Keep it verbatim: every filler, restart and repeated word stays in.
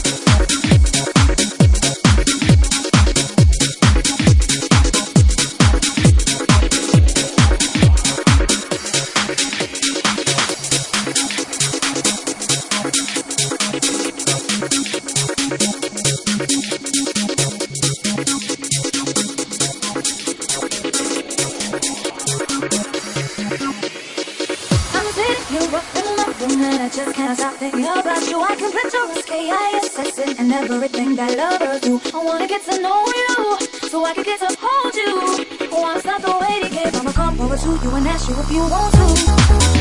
And everything that lovers do. I wanna get to know you, so I can get to hold you. I wanna stop the waiting game. I'ma come over to you and ask you if you want to.